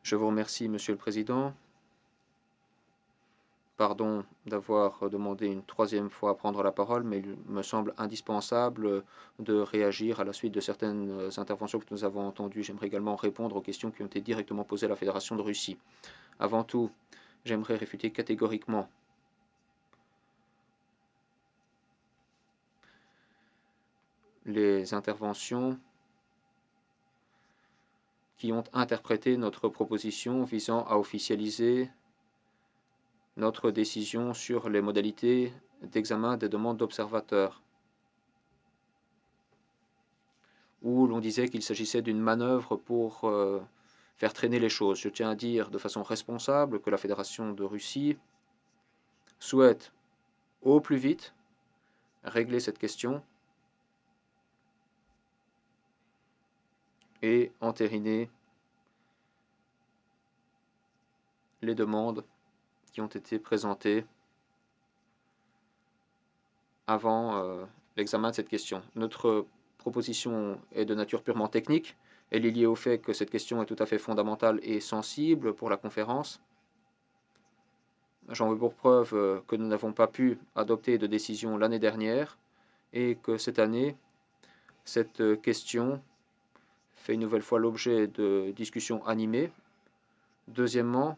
Je vous remercie, Monsieur le Président. Pardon d'avoir demandé une troisième fois à prendre la parole, mais il me semble indispensable de réagir à la suite de certaines interventions que nous avons entendues. J'aimerais également répondre aux questions qui ont été directement posées à la Fédération de Russie. Avant tout, j'aimerais réfuter catégoriquement les interventions qui ont interprété notre proposition visant à officialiser notre décision sur les modalités d'examen des demandes d'observateurs, où l'on disait qu'il s'agissait d'une manœuvre pour faire traîner les choses. Je tiens à dire de façon responsable que la Fédération de Russie souhaite au plus vite régler cette question et entériner les demandes qui ont été présentées avant l'examen de cette question. Notre proposition est de nature purement technique. Elle est liée au fait que cette question est tout à fait fondamentale et sensible pour la conférence. J'en veux pour preuve que nous n'avons pas pu adopter de décision l'année dernière et que cette année, cette question fait une nouvelle fois l'objet de discussions animées. Deuxièmement,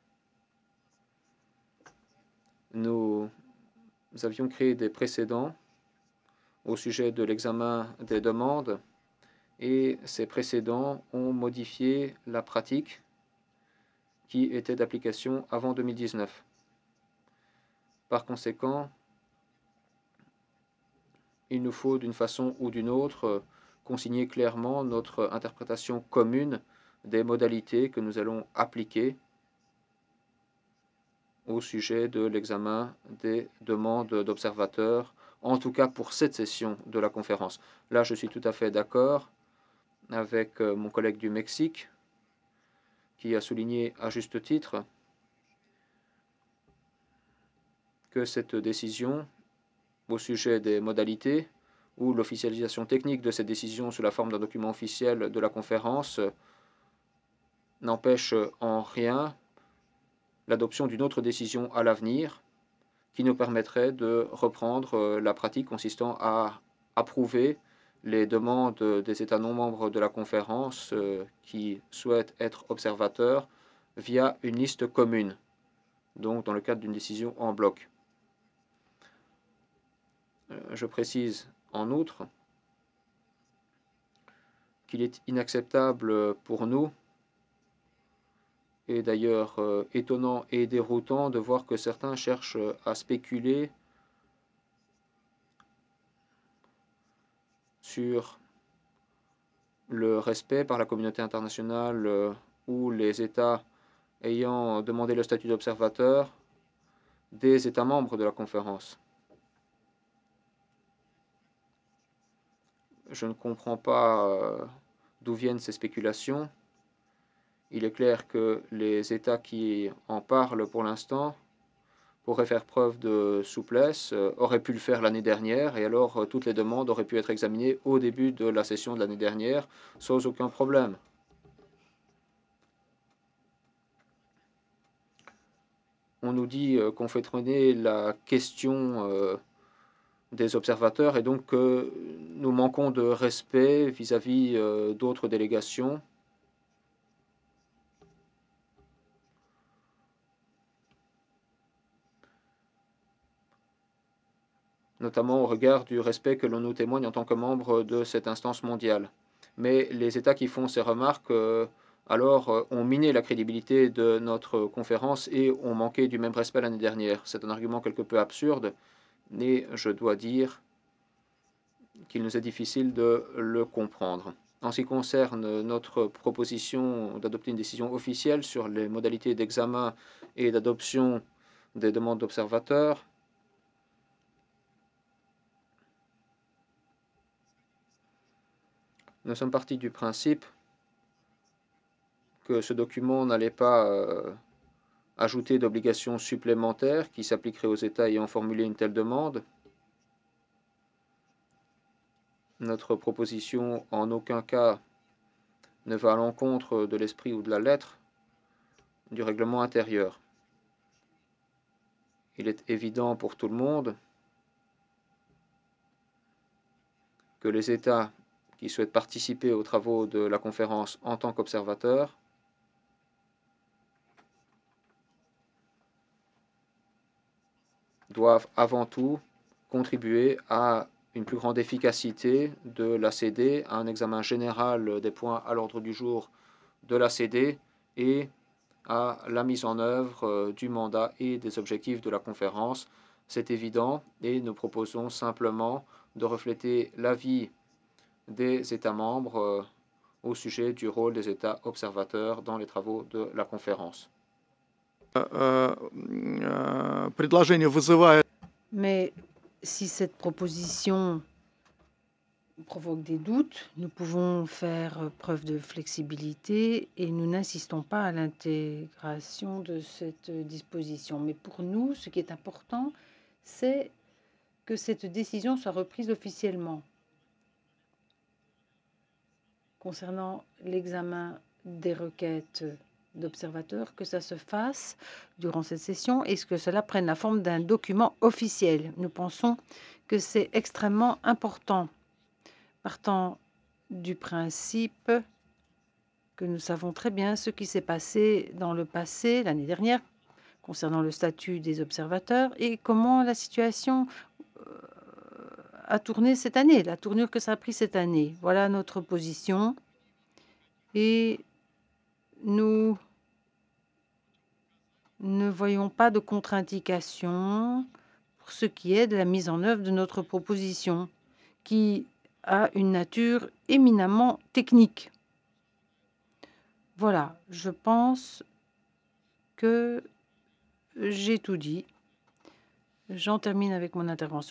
nous avions créé des précédents au sujet de l'examen des demandes et ces précédents ont modifié la pratique qui était d'application avant 2019. Par conséquent, il nous faut d'une façon ou d'une autre consigner clairement notre interprétation commune des modalités que nous allons appliquer au sujet de l'examen des demandes d'observateurs, en tout cas pour cette session de la conférence. Là, je suis tout à fait d'accord avec mon collègue du Mexique, qui a souligné à juste titre que cette décision au sujet des modalités ou l'officialisation technique de cette décision sous la forme d'un document officiel de la conférence n'empêche en rien l'adoption d'une autre décision à l'avenir qui nous permettrait de reprendre la pratique consistant à approuver les demandes des États non membres de la conférence qui souhaitent être observateurs via une liste commune, donc dans le cadre d'une décision en bloc. Je précise en outre qu'il est inacceptable pour nous, et d'ailleurs étonnant et déroutant, de voir que certains cherchent à spéculer sur le respect par la communauté internationale ou les États ayant demandé le statut d'observateur des États membres de la conférence. Je ne comprends pas d'où viennent ces spéculations. Il est clair que les États qui en parlent pour l'instant pourraient faire preuve de souplesse, auraient pu le faire l'année dernière, et alors toutes les demandes auraient pu être examinées au début de la session de l'année dernière sans aucun problème. On nous dit qu'on fait traîner la question des observateurs et donc que nous manquons de respect vis-à-vis d'autres délégations. Notamment au regard du respect que l'on nous témoigne en tant que membre de cette instance mondiale. Mais les États qui font ces remarques alors ont miné la crédibilité de notre conférence et ont manqué du même respect l'année dernière. C'est un argument quelque peu absurde, mais je dois dire qu'il nous est difficile de le comprendre. En ce qui concerne notre proposition d'adopter une décision officielle sur les modalités d'examen et d'adoption des demandes d'observateurs, nous sommes partis du principe que ce document n'allait pas ajouter d'obligations supplémentaires qui s'appliqueraient aux États ayant formulé une telle demande. Notre proposition en aucun cas ne va à l'encontre de l'esprit ou de la lettre du règlement intérieur. Il est évident pour tout le monde que les États qui souhaitent participer aux travaux de la conférence en tant qu'observateurs doivent avant tout contribuer à une plus grande efficacité de l'ACD, à un examen général des points à l'ordre du jour de l'ACD et à la mise en œuvre du mandat et des objectifs de la conférence. C'est évident et nous proposons simplement de refléter l'avis des États membres au sujet du rôle des États observateurs dans les travaux de la conférence. Mais si cette proposition provoque des doutes, nous pouvons faire preuve de flexibilité et nous n'insistons pas à l'intégration de cette disposition. Mais pour nous, ce qui est important, c'est que cette décision soit reprise officiellement. Concernant l'examen des requêtes d'observateurs, que ça se fasse durant cette session et que cela prenne la forme d'un document officiel. Nous pensons que c'est extrêmement important, partant du principe que nous savons très bien ce qui s'est passé dans le passé, l'année dernière, concernant le statut des observateurs et comment la situation a tourné cette année, la tournure que ça a pris cette année. Voilà notre position. Et nous ne voyons pas de contre-indication pour ce qui est de la mise en œuvre de notre proposition, qui a une nature éminemment technique. Voilà, je pense que j'ai tout dit. J'en termine avec mon intervention.